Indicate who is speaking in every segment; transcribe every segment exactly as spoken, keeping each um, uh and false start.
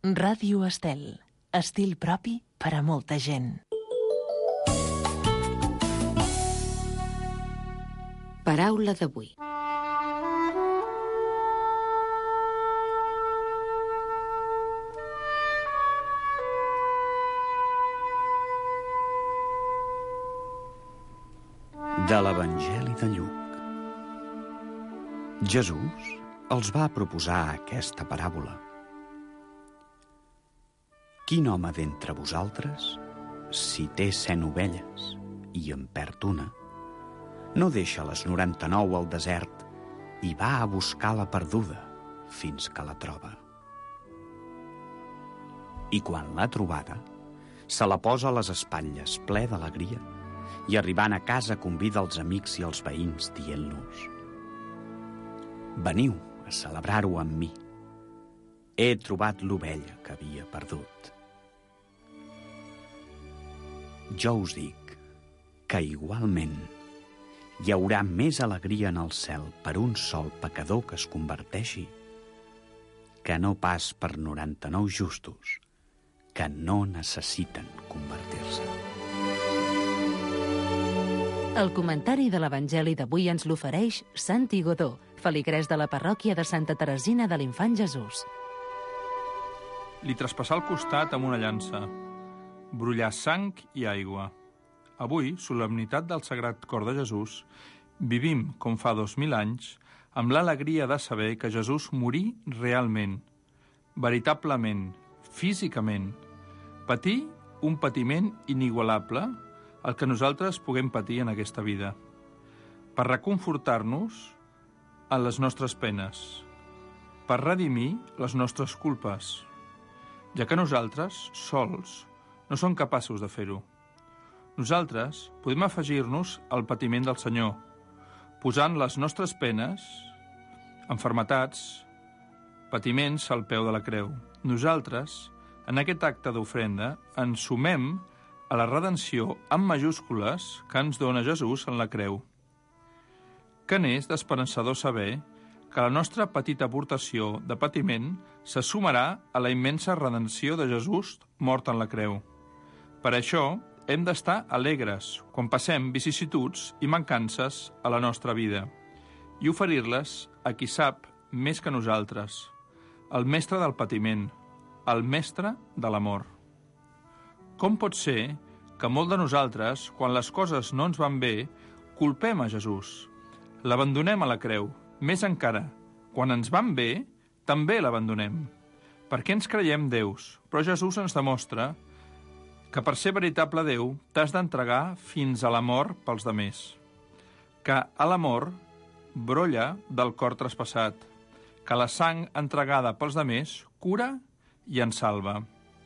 Speaker 1: Ràdio Estel. Estil propi per a molta gent.
Speaker 2: Paraula d'avui.
Speaker 3: De l'Evangeli de Lluc. Jesús els va proposar aquesta paràbola. Quin home d'entre vosaltres, si té cent ovelles i en perd una, no deixa les noranta-nou al desert i va a buscar la perduda fins que la troba? I quan l'ha trobada, se la posa a les espatlles ple d'alegria i arribant a casa convida els amics i els veïns dient-los: veniu a celebrar-ho amb mi. He trobat l'ovella que havia perdut. Jo us dic que igualment hi haurà més alegria en el cel per un sol pecador que es converteixi que no pas per noranta-nou justos que no necessiten convertir-se.
Speaker 2: El comentari de l'Evangeli d'avui ens l'ofereix Santi Godó, feligrès de la parròquia de Santa Teresina de l'Infant Jesús.
Speaker 4: Li traspassà el costat amb una llança, brollar sang i aigua. Avui, solemnitat del Sagrat Cor de Jesús, vivim, com fa dos mil anys, amb l'alegria de saber que Jesús morí realment, veritablement, físicament, patir un patiment inigualable, el que nosaltres puguem patir en aquesta vida, per reconfortar-nos en les nostres penes, per redimir les nostres culpes, ja que nosaltres, sols, no som capaços de fer-ho. Nosaltres podem afegir-nos al patiment del Senyor, posant les nostres penes, enfermetats, patiments al peu de la creu. Nosaltres, en aquest acte d'ofrenda, ens sumem a la redenció amb majúscules que ens dona Jesús en la creu. Que n'és d'esperançador saber que la nostra petita aportació de patiment se sumarà a la immensa redenció de Jesús mort en la creu. Per això hem d'estar alegres quan passem vicissituds i mancances a la nostra vida i oferir-les a qui sap més que nosaltres, el mestre del patiment, el mestre de l'amor. Com pot ser que molt de nosaltres, quan les coses no ens van bé, culpem a Jesús, l'abandonem a la creu, més encara, quan ens van bé, també l'abandonem. Perquè ens creiem déus, però Jesús ens demostra que per ser veritable Déu t'has d'entregar fins a la mort pels demés, que a l'amor brolla del cor traspassat, que la sang entregada pels demés cura i ens salva.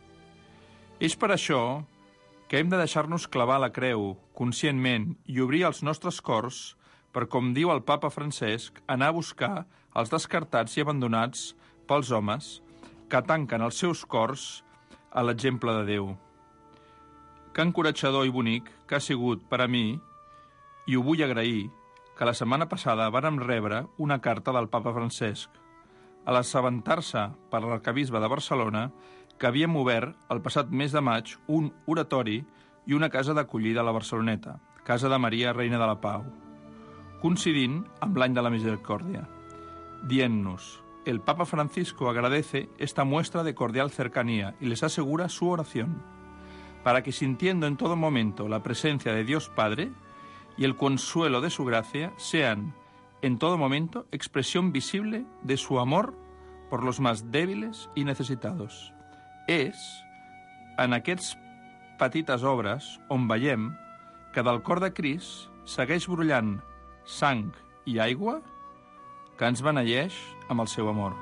Speaker 4: És per això que hem de deixar-nos clavar la creu conscientment i obrir els nostres cors per, com diu el papa Francesc, anar a buscar els descartats i abandonats pels homes que tanquen els seus cors a l'exemple de Déu. Que encoratjador i bonic que ha sigut per a mi, i ho vull agrair, que la setmana passada vàrem rebre una carta del papa Francesc, a l'assabentar-se per l'arquebisbe de Barcelona que havíem obert el passat mes de maig un oratori i una casa d'acollida a la Barceloneta, Casa de Maria, Reina de la Pau, coincidint amb l'any de la Misericòrdia, dient-nos: el Papa Francisco agradece esta muestra de cordial cercanía y les asegura su oración, para que, sintiendo en todo momento la presencia de Dios Padre y el consuelo de su gracia, sean en todo momento expresión visible de su amor por los más débiles y necesitados. És en aquests petites obres on veiem que del cor de Crist segueix brollant sang i aigua que ens beneeix amb el seu amor.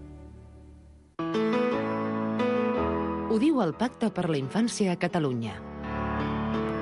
Speaker 2: Ho diu el Pacte per la Infància a Catalunya.